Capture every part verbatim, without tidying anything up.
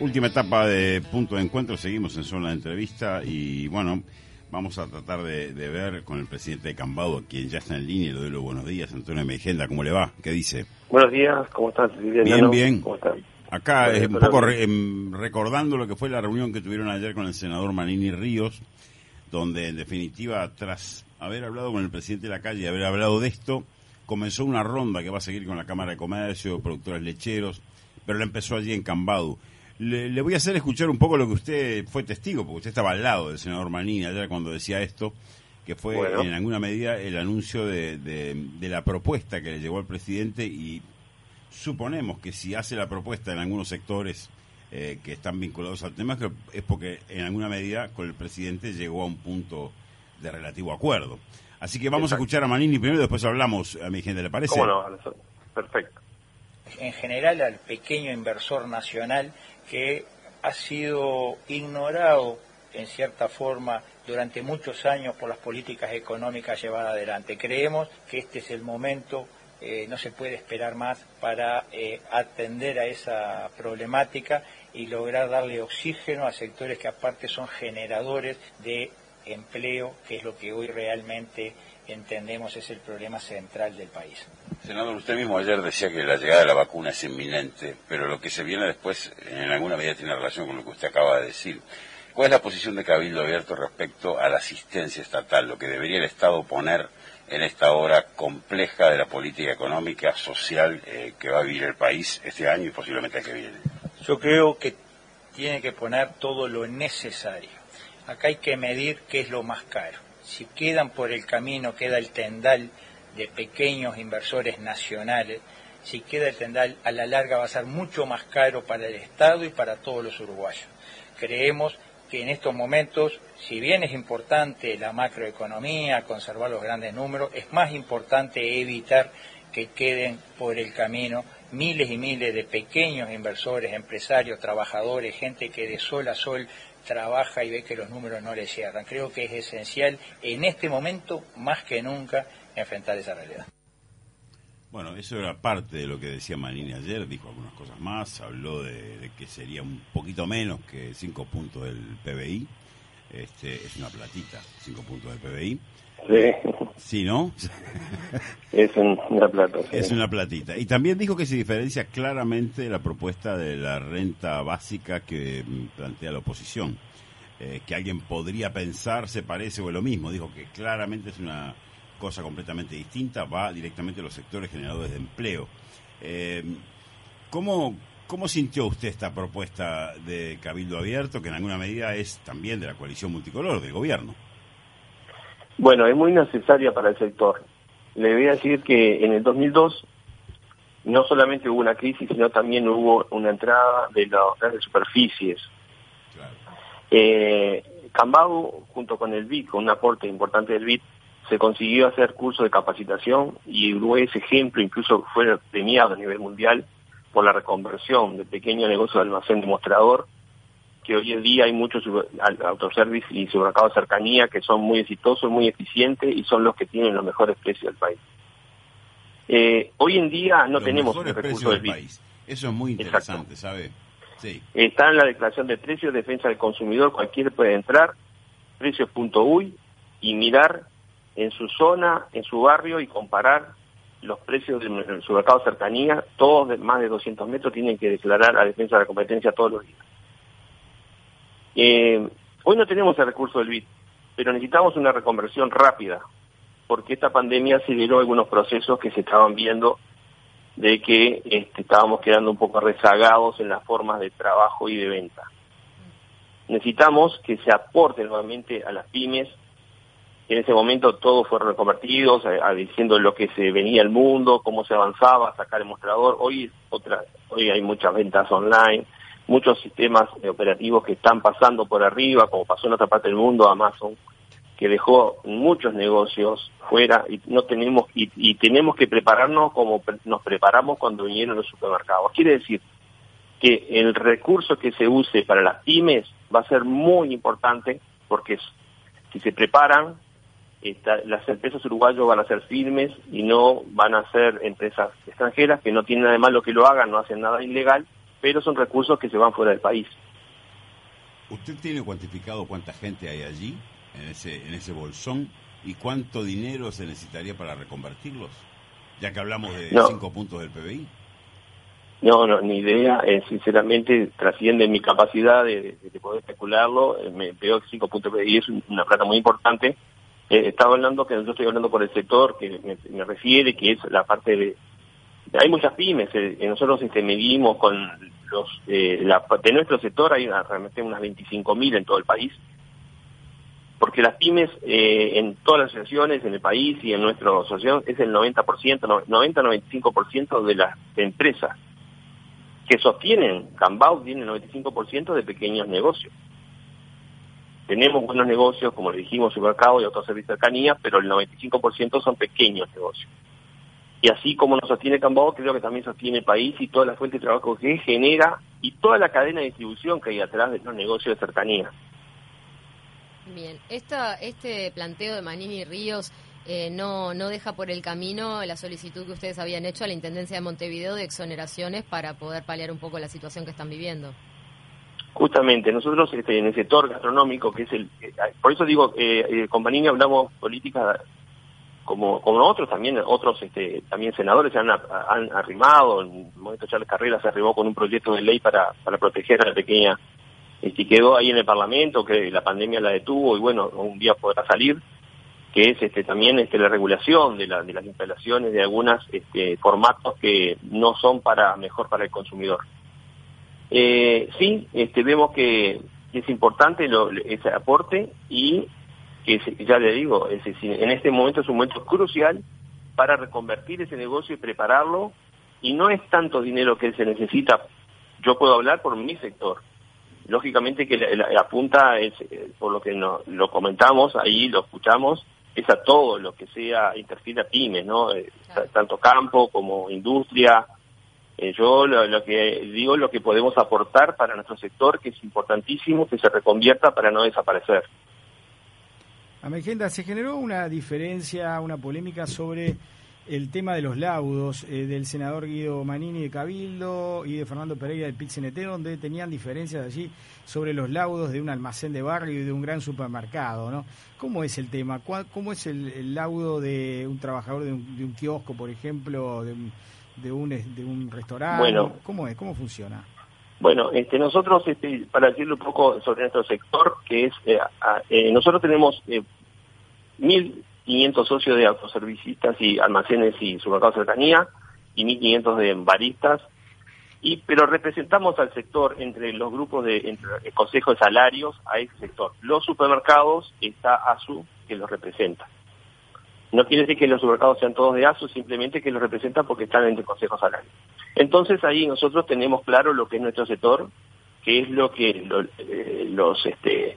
Última etapa de Punto de Encuentro, seguimos en zona de entrevista y bueno, vamos a tratar de, de ver con el presidente de Cambado, quien ya está en línea, y le doy los buenos días. Antonio Meigenda, ¿cómo le va? ¿Qué dice? Buenos días, ¿cómo estás? Bien, bien. bien. ¿Cómo están? Acá bueno, eh, un poco re, em, recordando lo que fue la reunión que tuvieron ayer con el senador Manini Ríos, donde en definitiva, tras haber hablado con el presidente de la calle y haber hablado de esto, comenzó una ronda que va a seguir con la Cámara de Comercio, productores lecheros, pero la empezó allí en Cambado. Le, le voy a hacer escuchar un poco lo que usted fue testigo, porque usted estaba al lado del senador Manini ayer cuando decía esto, que fue bueno. en alguna medida el anuncio de, de, de la propuesta que le llegó al presidente, y suponemos que si hace la propuesta en algunos sectores eh, que están vinculados al tema, es porque en alguna medida con el presidente llegó a un punto de relativo acuerdo. Así que vamos Exacto. a escuchar a Manini primero y después hablamos a mi gente, ¿le parece? ¿Cómo no? Perfecto. En general al pequeño inversor nacional que ha sido ignorado en cierta forma durante muchos años por las políticas económicas llevadas adelante. Creemos que este es el momento, eh, no se puede esperar más para eh, atender a esa problemática y lograr darle oxígeno a sectores que aparte son generadores de empleo, que es lo que hoy realmente entendemos es el problema central del país. Senador, usted mismo ayer decía que la llegada de la vacuna es inminente, pero lo que se viene después en alguna medida tiene relación con lo que usted acaba de decir. ¿Cuál es la posición de Cabildo Abierto respecto a la asistencia estatal, lo que debería el Estado poner en esta hora compleja de la política económica, social eh, que va a vivir el país este año y posiblemente el que viene? Yo creo que tiene que poner todo lo necesario. Acá hay que medir qué es lo más caro. Si quedan por el camino, queda el tendal de pequeños inversores nacionales, si queda el tendal, a la larga va a ser mucho más caro para el Estado y para todos los uruguayos. Creemos que en estos momentos, si bien es importante la macroeconomía, conservar los grandes números, es más importante evitar que queden por el camino miles y miles de pequeños inversores, empresarios, trabajadores, gente que de sol a sol trabaja y ve que los números no le cierran. Creo que es esencial en este momento, más que nunca, enfrentar esa realidad. Bueno, eso era parte de lo que decía Manini ayer, dijo algunas cosas más, habló de, de que sería un poquito menos que cinco puntos del P B I, este, es una platita, cinco puntos del P B I. Sí. Sí, ¿no? Es un, una plata. Sí. Es una platita. Y también dijo que se diferencia claramente la propuesta de la renta básica que plantea la oposición. Eh, que alguien podría pensar se parece o es lo mismo. Dijo que claramente es una cosa completamente distinta, va directamente a los sectores generadores de empleo. Eh, ¿cómo, ¿Cómo sintió usted esta propuesta de Cabildo Abierto, que en alguna medida es también de la coalición multicolor del gobierno? Bueno, es muy necesaria para el sector. Le voy a decir que en el dos mil dos no solamente hubo una crisis, sino también hubo una entrada de las grandes superficies. Claro. Eh, Cambado, junto con el B I D, con un aporte importante del B I D, se consiguió hacer cursos de capacitación y Uruguay es ejemplo, incluso fue premiado a nivel mundial por la reconversión de pequeño negocio de almacén demostrador, que hoy en día hay muchos autoservice y supermercados de cercanía que son muy exitosos, muy eficientes y son los que tienen los mejores precios del país. Eh, hoy en día no los tenemos el recurso del país. Eso es muy interesante, ¿sabe? Sí. Está en la declaración de precios, defensa del consumidor, cualquiera puede entrar, precios punto uy, y mirar en su zona, en su barrio y comparar los precios del supermercado de cercanía. Todos de más de doscientos metros tienen que declarar a defensa de la competencia todos los días. Eh, hoy no tenemos el recurso del B I D, pero necesitamos una reconversión rápida, porque esta pandemia aceleró algunos procesos que se estaban viendo de que este, estábamos quedando un poco rezagados en las formas de trabajo y de venta. Necesitamos que se aporte nuevamente a las pymes. En ese momento todos fueron reconvertidos, a, a, diciendo lo que se venía al mundo, cómo se avanzaba, a sacar el mostrador. Hoy, otra, hoy hay muchas ventas online, muchos sistemas operativos que están pasando por arriba, como pasó en otra parte del mundo, Amazon, que dejó muchos negocios fuera y no tenemos y, y tenemos que prepararnos como pre- nos preparamos cuando vinieron los supermercados. Quiere decir que el recurso que se use para las pymes va a ser muy importante, porque si se preparan, esta, las empresas uruguayas van a ser firmes y no van a ser empresas extranjeras que no tienen nada de malo que lo hagan, no hacen nada ilegal, pero son recursos que se van fuera del país. ¿Usted tiene cuantificado cuánta gente hay allí, en ese, en ese bolsón, y cuánto dinero se necesitaría para reconvertirlos? Ya que hablamos de no. cinco puntos del P B I. No, no, ni idea. Eh, sinceramente, trasciende mi capacidad de, de, de poder especularlo. Eh, me veo que cinco puntos del P B I es una plata muy importante. Eh, estaba hablando que yo estoy hablando por el sector que me, me refiere, que es la parte de... Hay muchas pymes. Eh, nosotros este, medimos con los... Eh, la, de nuestro sector hay una, realmente unas veinticinco mil en todo el país. Porque las pymes eh, en todas las asociaciones en el país y en nuestra asociación es el noventa por ciento, noventa a noventa y cinco por ciento de las empresas que sostienen Cambau tiene el noventa y cinco por ciento de pequeños negocios. Tenemos buenos negocios, como le dijimos, supermercado y autoservicio de cercanía, pero el noventa y cinco por ciento son pequeños negocios. Y así como nos sostiene Cambau, creo que también sostiene el país y toda la fuente de trabajo que genera y toda la cadena de distribución que hay atrás de los negocios de cercanía. Bien, Esta, este planteo de Manini Ríos eh, no, no deja por el camino la solicitud que ustedes habían hecho a la Intendencia de Montevideo de exoneraciones para poder paliar un poco la situación que están viviendo. Justamente, nosotros este, en el sector gastronómico, que es el... Eh, por eso digo, eh, eh, con Manini hablamos políticas como como otros también, otros este, también senadores se han, han arrimado, en el momento Charles Carrera se arrimó con un proyecto de ley para, para proteger a la pequeña... Este, quedó ahí en el Parlamento, que la pandemia la detuvo y bueno, un día podrá salir, que es este, también este, la regulación de, la, de las instalaciones de algunos este, formatos que no son para mejor para el consumidor. Eh, sí, este, vemos que es importante lo, ese aporte y que ya le digo, es, en este momento es un momento crucial para reconvertir ese negocio y prepararlo, y no es tanto dinero que se necesita, yo puedo hablar por mi sector. Lógicamente que la, la, la punta es, eh, por lo que no, lo comentamos, ahí lo escuchamos, es a todo lo que sea interfiere a pymes, ¿no? Eh, claro. Tanto campo como industria. Eh, yo lo, lo que digo, lo que podemos aportar para nuestro sector, que es importantísimo que se reconvierta para no desaparecer. Amegenda, se generó una diferencia, una polémica sobre el tema de los laudos eh, del senador Guido Manini de Cabildo y de Fernando Pereira del P I T C N T, donde tenían diferencias allí sobre los laudos de un almacén de barrio y de un gran supermercado, ¿no? ¿Cómo es el tema? ¿Cómo es el, el laudo de un trabajador de un, de un kiosco, por ejemplo, de un, de un, de un restaurante? Bueno, ¿Cómo es? ¿Cómo funciona? Bueno, este, nosotros, este, para decirle un poco sobre nuestro sector, que es, eh, eh, nosotros tenemos eh, mil quinientos socios de autoservicistas y almacenes y supermercados de cercanía y mil quinientos de baristas, y pero representamos al sector entre los grupos de entre el Consejo de Salarios a ese sector. Los supermercados está ASU que los representa. No quiere decir que los supermercados sean todos de ASU, simplemente que los representan porque están entre el Consejo de Salarios. Entonces ahí nosotros tenemos claro lo que es nuestro sector, que es lo que lo, eh, los este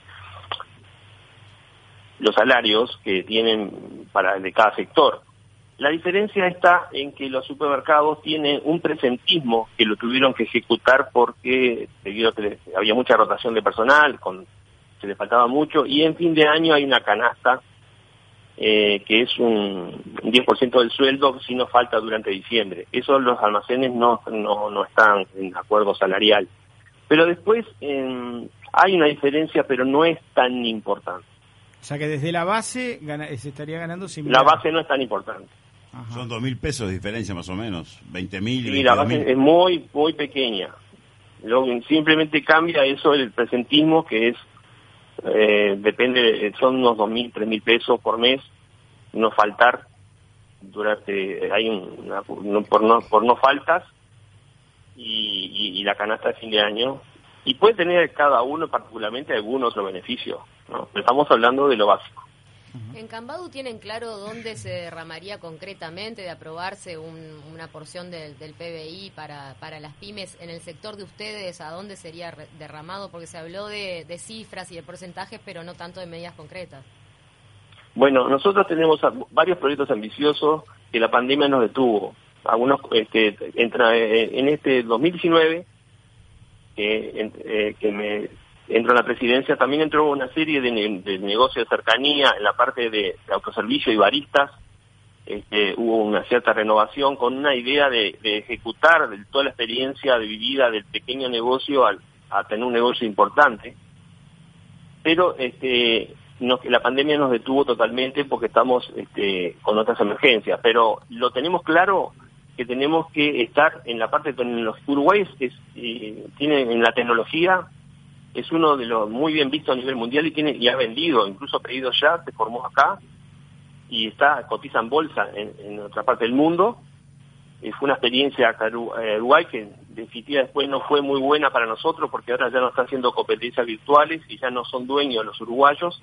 los salarios que tienen para de cada sector. La diferencia está en que los supermercados tienen un presentismo que lo tuvieron que ejecutar porque debido a que había mucha rotación de personal, con, se les faltaba mucho, y en fin de año hay una canasta eh, que es un diez por ciento del sueldo si no falta durante diciembre. Eso los almacenes no, no, no están en acuerdo salarial. Pero después eh, hay una diferencia, pero no es tan importante. O sea que desde la base gana, se estaría ganando similar. La base no es tan importante. Ajá. Son dos mil pesos de diferencia más o menos, veinte mil. Sí, la base es muy, muy pequeña. Luego, simplemente cambia eso el presentismo, que es, eh, depende, son unos dos mil, tres mil pesos por mes, no faltar, durante, hay un, una, por, no, por no faltas, y, y, y la canasta de fin de año. Y puede tener cada uno particularmente algún otro beneficio, ¿no? Pero estamos hablando de lo básico. ¿En Cambadu tienen claro dónde se derramaría concretamente de aprobarse un, una porción del, del P B I para, para las pymes? En el sector de ustedes, ¿a dónde sería re, derramado? Porque se habló de, de cifras y de porcentajes, pero no tanto de medidas concretas. Bueno, nosotros tenemos varios proyectos ambiciosos que la pandemia nos detuvo. Algunos este, entra en este dos mil diecinueve, eh, eh, que me entró en la presidencia, también entró una serie de, ne- de negocios de cercanía en la parte de, de autoservicio y baristas, este, hubo una cierta renovación con una idea de, de ejecutar de toda la experiencia de vivida del pequeño negocio al, a tener un negocio importante. Pero este, nos, la pandemia nos detuvo totalmente porque estamos este, con otras emergencias. Pero lo tenemos claro que tenemos que estar en la parte de tecnología. Uruguay es, es, eh, tiene en la tecnología, es uno de los muy bien vistos a nivel mundial y tiene y ha vendido, incluso ha pedido ya, se formó acá y está cotiza en bolsa en, en otra parte del mundo. Eh, fue una experiencia acá en Uruguay que en definitiva después no fue muy buena para nosotros porque ahora ya no están haciendo competencias virtuales y ya no son dueños los uruguayos.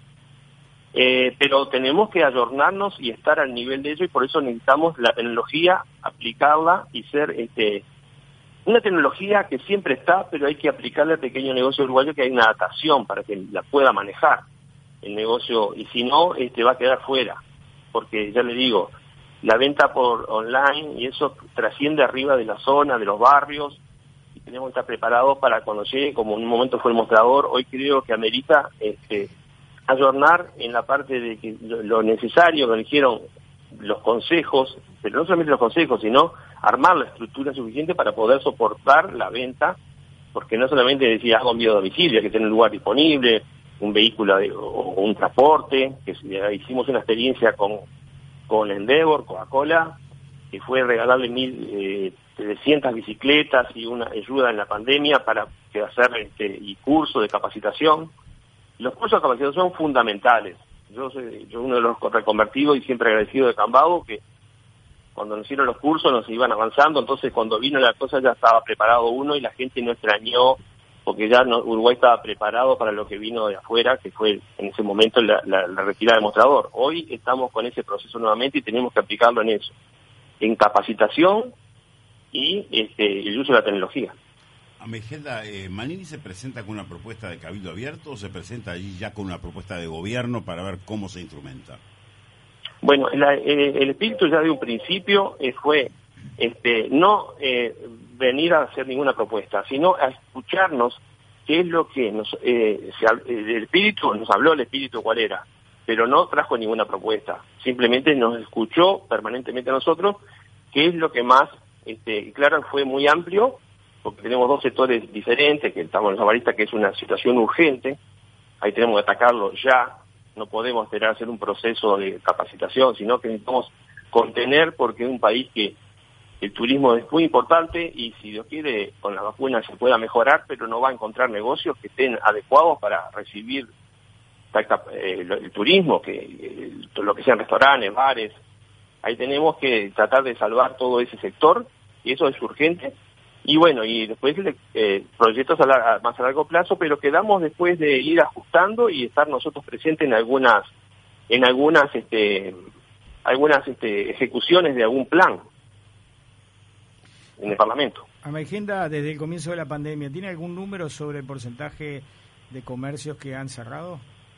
Eh, pero tenemos que ayornarnos y estar al nivel de ello y por eso necesitamos la tecnología, aplicarla y ser este una tecnología que siempre está, pero hay que aplicarle al pequeño negocio uruguayo, que hay una adaptación para que la pueda manejar el negocio y si no, este va a quedar fuera, porque ya le digo, la venta por online y eso trasciende arriba de la zona, de los barrios y tenemos que estar preparados para cuando llegue, como en un momento fue el mostrador, hoy creo que amerita este ayornar en la parte de que lo necesario que eligieron los consejos, pero no solamente los consejos, sino armar la estructura suficiente para poder soportar la venta, porque no solamente decía hago envío a domicilio, hay que tener un lugar disponible, un vehículo de, o un transporte, que hicimos una experiencia con, con Endeavor, Coca-Cola, que fue regalarle mil eh, trescientas bicicletas y una ayuda en la pandemia para que hacer este y curso de capacitación. Los cursos de capacitación son fundamentales. Yo soy yo uno de los reconvertidos y siempre agradecido de Cambado, que cuando nos hicieron los cursos nos iban avanzando, entonces cuando vino la cosa ya estaba preparado uno y la gente no extrañó, porque ya no, Uruguay estaba preparado para lo que vino de afuera, que fue en ese momento la, la, la retirada del mostrador. Hoy estamos con ese proceso nuevamente y tenemos que aplicarlo en eso, en capacitación y este, el uso de la tecnología. Amegelda, eh, ¿Manini se presenta con una propuesta de cabildo abierto o se presenta allí ya con una propuesta de gobierno para ver cómo se instrumenta? Bueno, la, eh, el espíritu ya de un principio eh, fue este, no eh, venir a hacer ninguna propuesta, sino a escucharnos qué es lo que nos... Eh, se, el espíritu, nos habló el espíritu cuál era, pero no trajo ninguna propuesta, simplemente nos escuchó permanentemente a nosotros qué es lo que más... Este, y claro, fue muy amplio, porque tenemos dos sectores diferentes, que estamos en los avaristas, que es una situación urgente, ahí tenemos que atacarlo ya, no podemos esperar a hacer un proceso de capacitación, sino que necesitamos contener, porque es un país que el turismo es muy importante y si Dios quiere con la vacuna se pueda mejorar, pero no va a encontrar negocios que estén adecuados para recibir el, el turismo, que el, lo que sean restaurantes, bares. Ahí tenemos que tratar de salvar todo ese sector y eso es urgente. Y bueno, y después eh, proyectos a la, más a largo plazo, pero quedamos después de ir ajustando y estar nosotros presentes en algunas en algunas este algunas este ejecuciones de algún plan en el Parlamento. Amegelda, desde el comienzo de la pandemia, ¿tiene algún número sobre el porcentaje de comercios que han cerrado?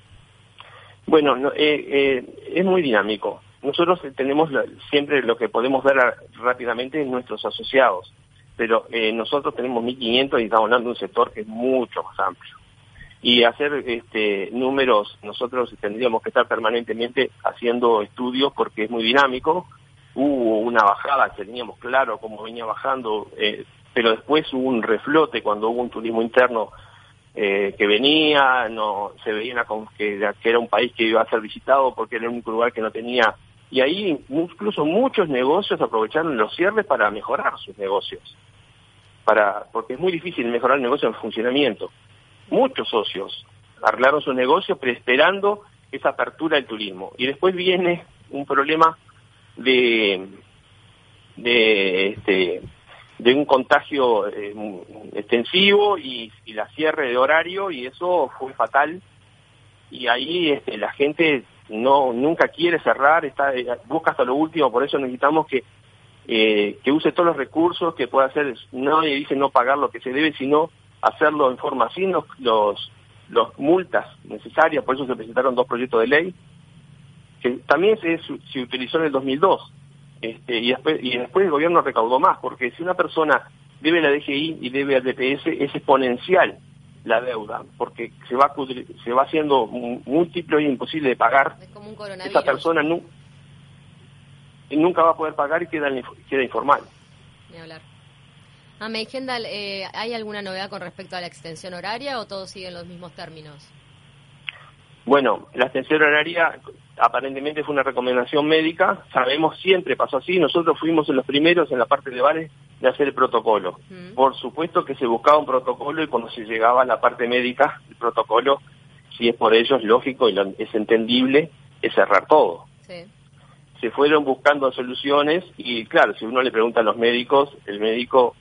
Bueno, no, eh, eh, es muy dinámico. Nosotros tenemos la, siempre lo que podemos ver a, rápidamente en nuestros asociados, pero eh, nosotros tenemos mil quinientos y estamos hablando de un sector que es mucho más amplio. Y hacer este números, nosotros tendríamos que estar permanentemente haciendo estudios porque es muy dinámico. Hubo una bajada que teníamos claro cómo venía bajando, eh, pero después hubo un reflote cuando hubo un turismo interno eh, que venía, no se veía con que, que era un país que iba a ser visitado porque era el único lugar que no tenía. Y ahí incluso muchos negocios aprovecharon los cierres para mejorar sus negocios, para porque es muy difícil mejorar el negocio en funcionamiento. Muchos socios arreglaron sus negocios pero esperando esa apertura del turismo. Y después viene un problema de de este de un contagio eh, extensivo y, y la cierre de horario y eso fue fatal. Y ahí este, la gente no nunca quiere cerrar, está busca hasta lo último, por eso necesitamos que eh, que use todos los recursos que pueda hacer. Nadie dice no pagar lo que se debe, sino hacerlo en forma sin los los, los multas necesarias. Por eso se presentaron dos proyectos de ley que también se, se utilizó en el dos mil dos este, y después y después el gobierno recaudó más, porque si una persona debe la D G I y debe al D P S es exponencial la deuda, porque se va se va haciendo múltiplo y imposible de pagar. Es como un coronavirus. Esa persona no nunca va a poder pagar y queda, queda informal. Ni hablar. Ah, Meigendal, eh, ¿hay alguna novedad con respecto a la extensión horaria o todos siguen los mismos términos? Bueno, la extensión horaria aparentemente fue una recomendación médica, sabemos, siempre pasó así, nosotros fuimos en los primeros en la parte de bares de hacer el protocolo. Mm. Por supuesto que se buscaba un protocolo y cuando se llegaba a la parte médica, el protocolo, si es por ellos, lógico y lo, es entendible, es cerrar todo. Sí. Se fueron buscando soluciones y claro, si uno le pregunta a los médicos, el médico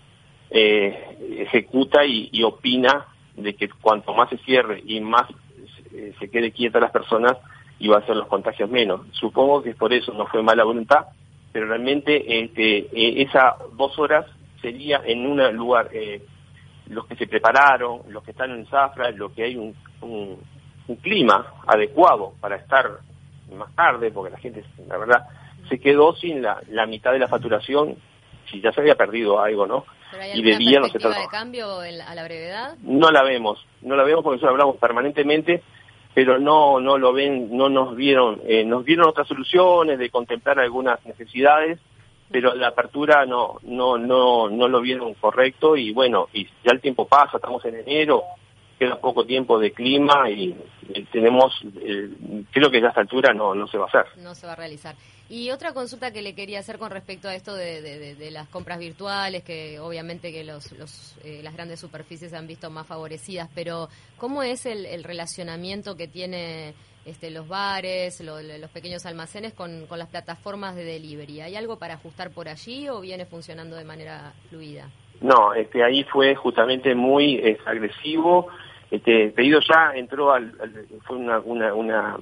eh, ejecuta y, y opina de que cuanto más se cierre y más eh, se quede quieta las personas, iba a ser los contagios menos. Supongo que es por eso, no fue mala voluntad, pero realmente este, eh, esas dos horas sería en un lugar, eh, los que se prepararon, los que están en zafra, lo que hay un, un, un clima adecuado para estar más tarde, porque la gente, la verdad, se quedó sin la, la mitad de la facturación, si ya se había perdido algo, ¿no? ¿Pero hay y de día no se perspectiva de cambio en la, a la brevedad? No la vemos, no la vemos porque nosotros hablamos permanentemente, pero no no lo ven, no nos vieron, eh, nos vieron otras soluciones de contemplar algunas necesidades, pero la apertura no no no no lo vieron correcto y bueno, y ya el tiempo pasa, estamos en enero, queda poco tiempo de clima y eh, tenemos, eh, creo que ya a esta altura no no se va a hacer. No se va a realizar. Y otra consulta que le quería hacer con respecto a esto de, de, de, de las compras virtuales, que obviamente que los, los eh, las grandes superficies se han visto más favorecidas, pero ¿cómo es el, el relacionamiento que tiene este, los bares, lo, los pequeños almacenes con, con las plataformas de delivery? ¿Hay algo para ajustar por allí o viene funcionando de manera fluida? No, este, ahí fue justamente muy eh, agresivo. Este, Pedido Ya entró al, al fue una, una, una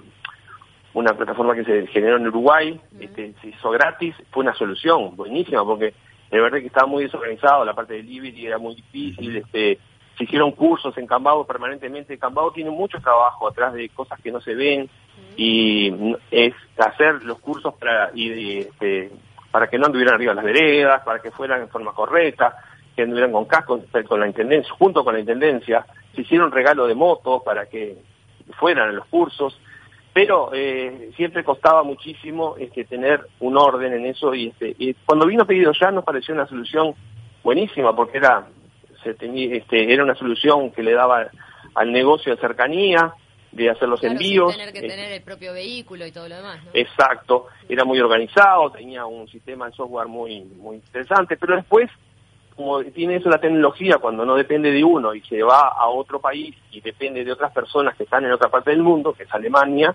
una plataforma que se generó en Uruguay, uh-huh. este, se hizo gratis, fue una solución buenísima porque de verdad que estaba muy desorganizado, la parte de delivery era muy difícil, este, se hicieron cursos en Cambao permanentemente. Cambao tiene mucho trabajo atrás de cosas que no se ven uh-huh. y es hacer los cursos para y, este, para que no anduvieran arriba las veredas, para que fueran en forma correcta, que anduvieran con casco con la intendencia, junto con la intendencia, se hicieron regalo de motos para que fueran en los cursos. Pero eh, siempre costaba muchísimo este, tener un orden en eso y, este, y cuando vino Pedido Ya nos pareció una solución buenísima porque era se tenía, este, era una solución que le daba al negocio de cercanía, de hacer los claro, envíos. Sin tener que eh, tener el propio vehículo y todo lo demás, ¿no? Exacto, era muy organizado, tenía un sistema de software muy, muy interesante, pero después, como tiene eso la tecnología, cuando no depende de uno y se va a otro país y depende de otras personas que están en otra parte del mundo, que es Alemania,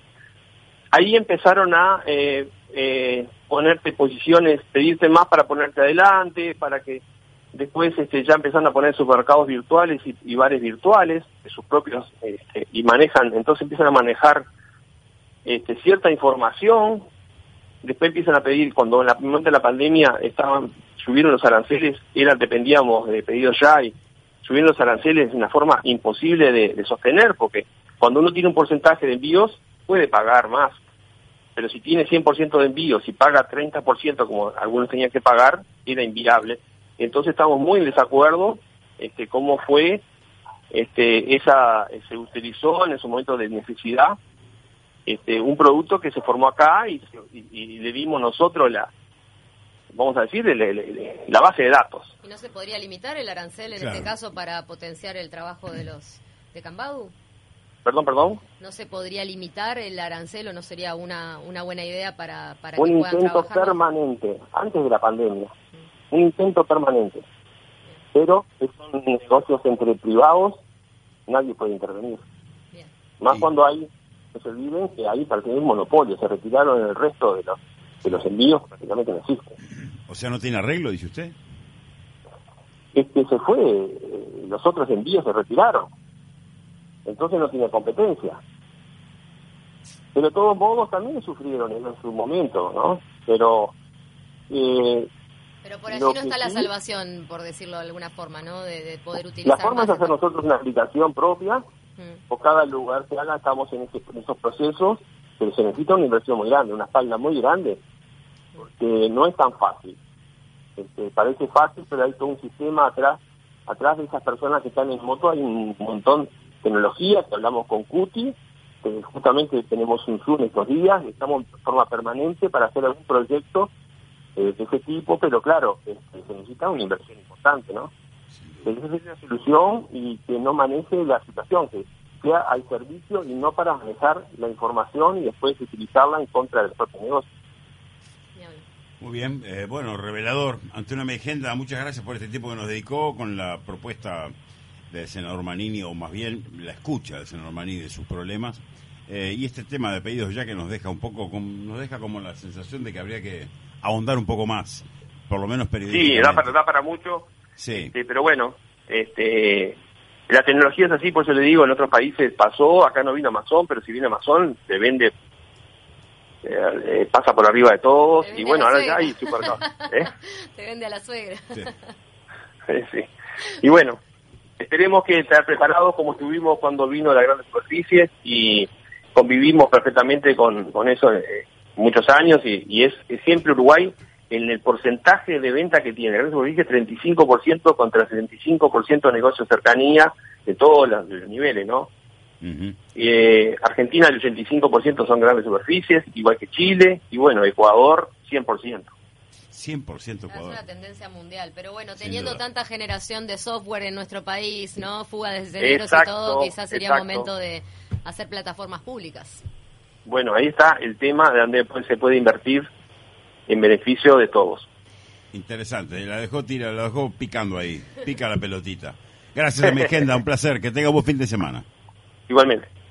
ahí empezaron a eh, eh, ponerte posiciones, pedirte más para ponerte adelante, para que después este, ya empezaron a poner supermercados virtuales y, y bares virtuales, de sus propios, este, y manejan, entonces empiezan a manejar este, cierta información, después empiezan a pedir, cuando en la momento de la pandemia estaban subieron los aranceles, eran, dependíamos de Pedido Ya y subieron los aranceles de una forma imposible de, de sostener, porque cuando uno tiene un porcentaje de envíos, puede pagar más, pero si tiene cien por ciento de envíos y paga treinta por ciento como algunos tenían que pagar, era inviable. Entonces estamos muy en desacuerdo este, cómo fue, este, esa se utilizó en ese momento de necesidad, este, un producto que se formó acá y, y, y le dimos nosotros la, vamos a decir, la, la, la base de datos. ¿Y no se podría limitar el arancel en claro. este caso para potenciar el trabajo de los de Cambau? Perdón, perdón. ¿No se podría limitar el arancel o no sería una una buena idea para, para un que puedan intento trabajar permanente, antes de la pandemia, mm. un intento permanente, Bien. pero son negocios entre privados, nadie puede intervenir. Bien. Más sí. cuando hay, no se olviden que ahí pertenece un monopolio, se retiraron el resto de los de los envíos, prácticamente no existen. O sea, ¿no tiene arreglo, dice usted? Es que se fue, eh, los otros envíos se retiraron, entonces no tiene competencia. Pero de todos modos también sufrieron en su momento, ¿no? Pero... Eh, Pero por allí no está la sí, salvación, por decirlo de alguna forma, ¿no? De, de poder utilizar... La forma es hacer nosotros una aplicación propia, mm. por cada lugar que haga, estamos en, ese, en esos procesos, pero se necesita una inversión muy grande, una espalda muy grande, porque no es tan fácil. Este, parece fácil, pero hay todo un sistema atrás atrás de esas personas que están en moto, hay un montón de tecnología, que hablamos con Cuti, este, justamente tenemos un Zoom estos días, estamos de forma permanente para hacer algún proyecto eh, de ese tipo, pero claro, este, se necesita una inversión importante, ¿no? Que esa es la solución y que no maneje la situación, que sea al servicio y no para manejar la información y después utilizarla en contra del propio negocio. Muy bien, eh, bueno, revelador. Antonio Meigenda, muchas gracias por este tiempo que nos dedicó con la propuesta del senador Manini, o más bien la escucha del senador Manini de sus problemas, eh, y este tema de pedidos ya que nos deja un poco, con, nos deja como la sensación de que habría que ahondar un poco más, por lo menos periodísticamente. Sí, da para, da para mucho, sí. Este, pero bueno, este, la tecnología es así, por eso le digo, en otros países pasó, acá no vino Amazon, pero si viene Amazon, se vende, eh, eh, pasa por arriba de todos, y bueno, ahora ya hay supermercados. ¿Eh? Te vende a la suegra. Sí. Sí. Y bueno, esperemos que estar preparados como estuvimos cuando vino la gran superficie y convivimos perfectamente con, con eso eh, muchos años y, y es, es siempre Uruguay en el porcentaje de venta que tiene. La gran superficie treinta y cinco por ciento contra setenta y cinco por ciento de negocios de cercanía de todos los, los niveles, ¿no? Uh-huh. eh, Argentina el ochenta y cinco por ciento son grandes superficies, igual que Chile, y bueno, Ecuador cien por ciento. cien por ciento Ecuador. Es una tendencia mundial, pero bueno, teniendo tanta generación de software en nuestro país, ¿no? Fuga de cerebros y todo, quizás sería exacto. momento de hacer plataformas públicas. Bueno, ahí está el tema de donde se puede invertir en beneficio de todos. Interesante, la dejó tira, la dejó picando ahí, pica la pelotita. Gracias, Meigenda, un placer, que tenga buen fin de semana. Igualmente.